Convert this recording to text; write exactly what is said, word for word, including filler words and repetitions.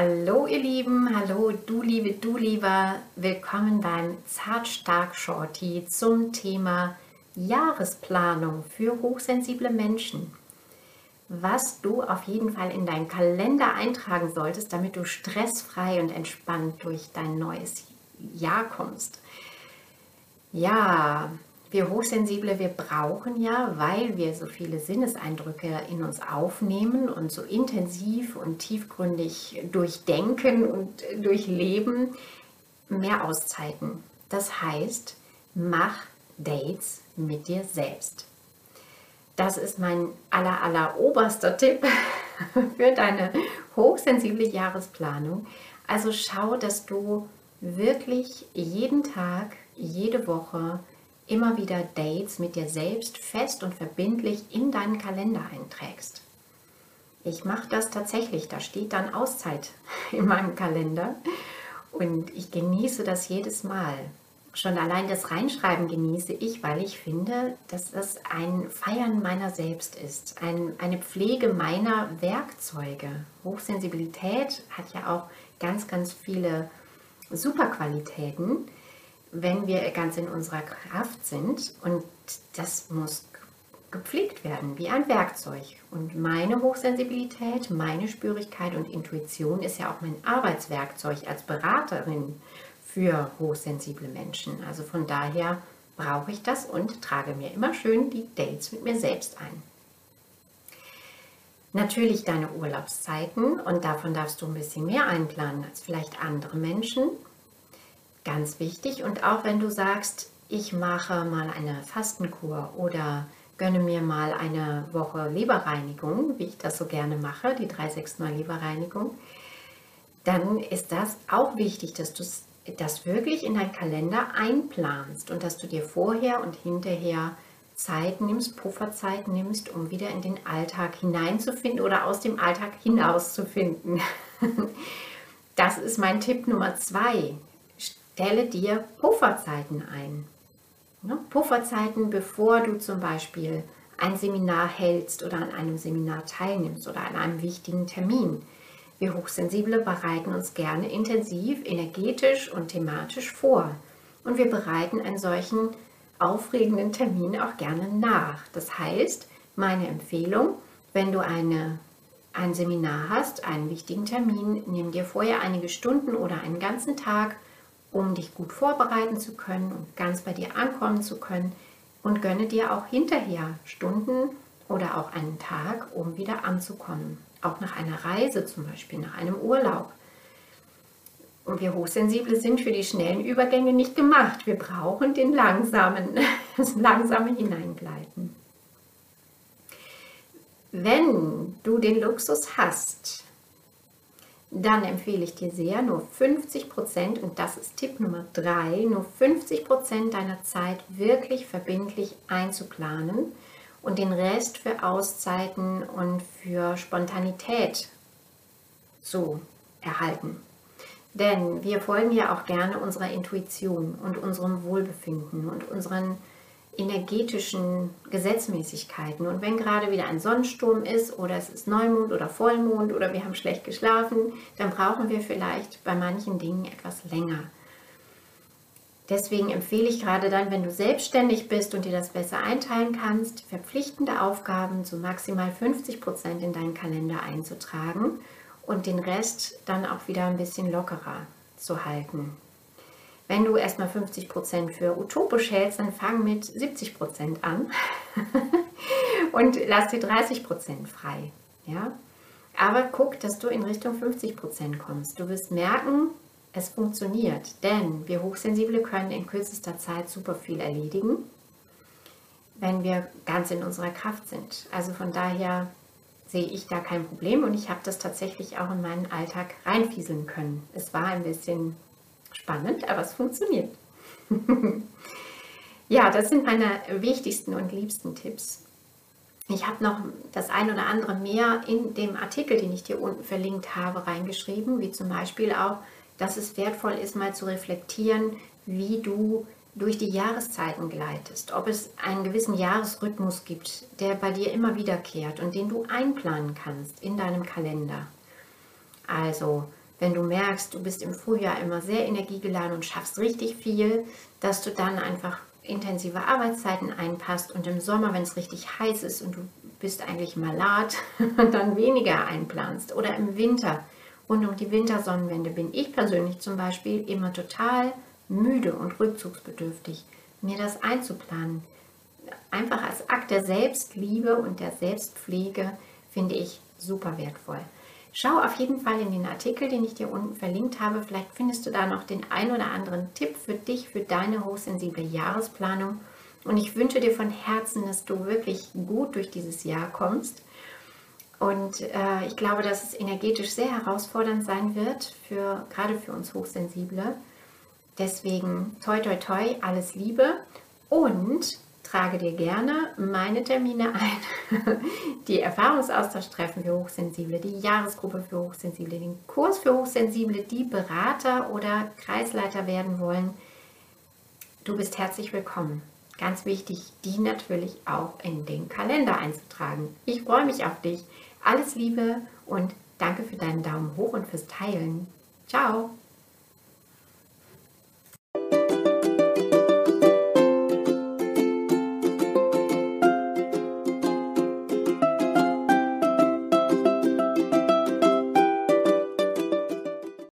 Hallo ihr Lieben, hallo du Liebe, du Lieber, willkommen beim Zart Stark Shorty zum Thema Jahresplanung für hochsensible Menschen. Was du auf jeden Fall in deinen Kalender eintragen solltest, damit du stressfrei und entspannt durch dein neues Jahr kommst. Ja, wir Hochsensible, wir brauchen ja, weil wir so viele Sinneseindrücke in uns aufnehmen und so intensiv und tiefgründig durchdenken und durchleben, mehr Auszeiten. Das heißt, mach Dates mit dir selbst. Das ist mein aller, aller oberster Tipp für deine hochsensible Jahresplanung. Also schau, dass du wirklich jeden Tag, jede Woche immer wieder Dates mit dir selbst fest und verbindlich in deinen Kalender einträgst. Ich mache das tatsächlich, da steht dann Auszeit in meinem Kalender und ich genieße das jedes Mal. Schon allein das Reinschreiben genieße ich, weil ich finde, dass das ein Feiern meiner selbst ist, ein, eine Pflege meiner Werkzeuge. Hochsensibilität hat ja auch ganz, ganz viele Superqualitäten, wenn wir ganz in unserer Kraft sind, und das muss gepflegt werden wie ein Werkzeug. Und meine Hochsensibilität, meine Spürigkeit und Intuition ist ja auch mein Arbeitswerkzeug als Beraterin für hochsensible Menschen. Also von daher brauche ich das und trage mir immer schön die Dates mit mir selbst ein. Natürlich deine Urlaubszeiten, und davon darfst du ein bisschen mehr einplanen als vielleicht andere Menschen. Ganz wichtig. Und auch wenn du sagst, ich mache mal eine Fastenkur oder gönne mir mal eine Woche Leberreinigung, wie ich das so gerne mache, die drei sechs neun Leberreinigung, dann ist das auch wichtig, dass du das wirklich in deinen Kalender einplanst und dass du dir vorher und hinterher Zeit nimmst, Pufferzeit nimmst, um wieder in den Alltag hineinzufinden oder aus dem Alltag hinauszufinden. Das ist mein Tipp Nummer zwei. Stelle dir Pufferzeiten ein. Pufferzeiten, bevor du zum Beispiel ein Seminar hältst oder an einem Seminar teilnimmst oder an einem wichtigen Termin. Wir Hochsensible bereiten uns gerne intensiv, energetisch und thematisch vor. Und wir bereiten einen solchen aufregenden Termin auch gerne nach. Das heißt, meine Empfehlung, wenn du eine, ein Seminar hast, einen wichtigen Termin, nimm dir vorher einige Stunden oder einen ganzen Tag, um dich gut vorbereiten zu können und ganz bei dir ankommen zu können, und gönne dir auch hinterher Stunden oder auch einen Tag, um wieder anzukommen. Auch nach einer Reise zum Beispiel, nach einem Urlaub. Und wir Hochsensible sind für die schnellen Übergänge nicht gemacht. Wir brauchen den langsamen, das langsame Hineingleiten. Wenn du den Luxus hast, dann empfehle ich dir sehr, nur fünfzig Prozent, und das ist Tipp Nummer drei, nur fünfzig Prozent deiner Zeit wirklich verbindlich einzuplanen und den Rest für Auszeiten und für Spontanität zu erhalten. Denn wir folgen ja auch gerne unserer Intuition und unserem Wohlbefinden und unseren energetischen Gesetzmäßigkeiten. Und wenn gerade wieder ein Sonnensturm ist oder es ist Neumond oder Vollmond oder wir haben schlecht geschlafen, dann brauchen wir vielleicht bei manchen Dingen etwas länger. Deswegen empfehle ich gerade dann, wenn du selbstständig bist und dir das besser einteilen kannst, verpflichtende Aufgaben zu maximal fünfzig Prozent in deinen Kalender einzutragen und den Rest dann auch wieder ein bisschen lockerer zu halten. Wenn du erstmal fünfzig Prozent für utopisch hältst, dann fang mit siebzig Prozent an und lass dir dreißig Prozent frei. Ja? Aber guck, dass du in Richtung fünfzig Prozent kommst. Du wirst merken, es funktioniert, denn wir Hochsensible können in kürzester Zeit super viel erledigen, wenn wir ganz in unserer Kraft sind. Also von daher sehe ich da kein Problem, und ich habe das tatsächlich auch in meinen Alltag reinfieseln können. Es war ein bisschen spannend, aber es funktioniert. Ja, das sind meine wichtigsten und liebsten Tipps. Ich habe noch das ein oder andere mehr in dem Artikel, den ich dir unten verlinkt habe, reingeschrieben, wie zum Beispiel auch, dass es wertvoll ist, mal zu reflektieren, wie du durch die Jahreszeiten gleitest, ob es einen gewissen Jahresrhythmus gibt, der bei dir immer wiederkehrt und den du einplanen kannst in deinem Kalender. Also wenn du merkst, du bist im Frühjahr immer sehr energiegeladen und schaffst richtig viel, dass du dann einfach intensive Arbeitszeiten einpasst und im Sommer, wenn es richtig heiß ist und du bist eigentlich malat, dann weniger einplanst. Oder im Winter, rund um die Wintersonnenwende bin ich persönlich zum Beispiel immer total müde und rückzugsbedürftig, mir das einzuplanen. Einfach als Akt der Selbstliebe und der Selbstpflege finde ich super wertvoll. Schau auf jeden Fall in den Artikel, den ich dir unten verlinkt habe. Vielleicht findest du da noch den ein oder anderen Tipp für dich, für deine hochsensible Jahresplanung. Und ich wünsche dir von Herzen, dass du wirklich gut durch dieses Jahr kommst. Und äh, ich glaube, dass es energetisch sehr herausfordernd sein wird, für, gerade für uns Hochsensible. Deswegen toi toi toi, alles Liebe und trage dir gerne meine Termine ein, die Erfahrungsaustausch-Treffen für Hochsensible, die Jahresgruppe für Hochsensible, den Kurs für Hochsensible, die Berater oder Kreisleiter werden wollen. Du bist herzlich willkommen. Ganz wichtig, die natürlich auch in den Kalender einzutragen. Ich freue mich auf dich. Alles Liebe und danke für deinen Daumen hoch und fürs Teilen. Ciao!